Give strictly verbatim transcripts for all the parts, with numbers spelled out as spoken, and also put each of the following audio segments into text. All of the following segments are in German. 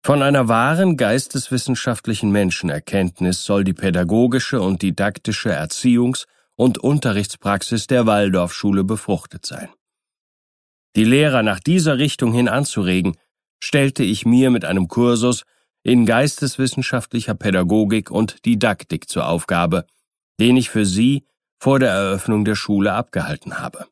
Von einer wahren geisteswissenschaftlichen Menschenerkenntnis soll die pädagogische und didaktische Erziehungs- und Unterrichtspraxis der Waldorfschule befruchtet sein. Die Lehrer nach dieser Richtung hin anzuregen, stellte ich mir mit einem Kursus in geisteswissenschaftlicher Pädagogik und Didaktik zur Aufgabe, den ich für sie vor der Eröffnung der Schule abgehalten habe.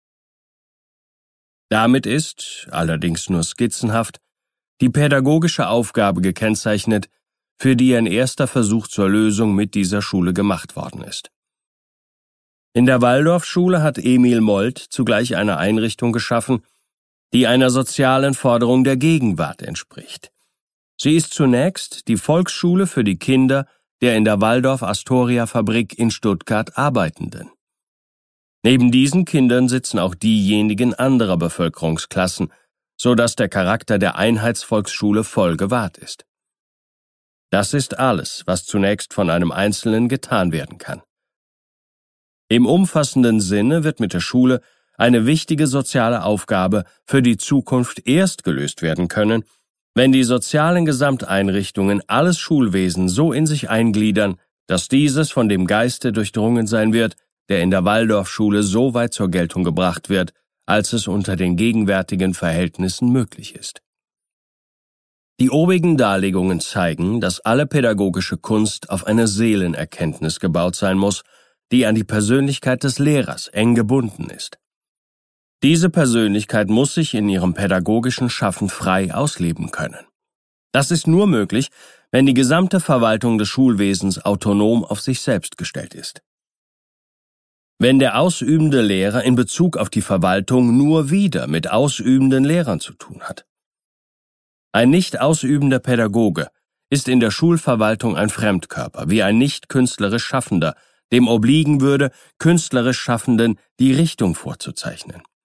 Damit ist, allerdings nur skizzenhaft, die pädagogische Aufgabe gekennzeichnet, für die ein erster Versuch zur Lösung mit dieser Schule gemacht worden ist. In der Waldorfschule hat Emil Molt zugleich eine Einrichtung geschaffen, die einer sozialen Forderung der Gegenwart entspricht. Sie ist zunächst die Volksschule für die Kinder der in der Waldorf-Astoria-Fabrik in Stuttgart Arbeitenden. Neben diesen Kindern sitzen auch diejenigen anderer Bevölkerungsklassen, so dass der Charakter der Einheitsvolksschule voll gewahrt ist. Das ist alles, was zunächst von einem Einzelnen getan werden kann. Im umfassenden Sinne wird mit der Schule eine wichtige soziale Aufgabe für die Zukunft erst gelöst werden können, wenn die sozialen Gesamteinrichtungen alles Schulwesen so in sich eingliedern, dass dieses von dem Geiste durchdrungen sein wird, der in der Waldorfschule so weit zur Geltung gebracht wird, als es unter den gegenwärtigen Verhältnissen möglich ist. Die obigen Darlegungen zeigen, dass alle pädagogische Kunst auf eine Seelenerkenntnis gebaut sein muss, die an die Persönlichkeit des Lehrers eng gebunden ist. Diese Persönlichkeit muss sich in ihrem pädagogischen Schaffen frei ausleben können. Das ist nur möglich, wenn die gesamte Verwaltung des Schulwesens autonom auf sich selbst gestellt ist. Wenn der ausübende Lehrer in Bezug auf die Verwaltung nur wieder mit ausübenden Lehrern zu tun hat. Ein nicht ausübender Pädagoge ist in der Schulverwaltung ein Fremdkörper, wie ein nicht künstlerisch Schaffender, dem obliegen würde, künstlerisch Schaffenden die Richtung vorzuzeichnen.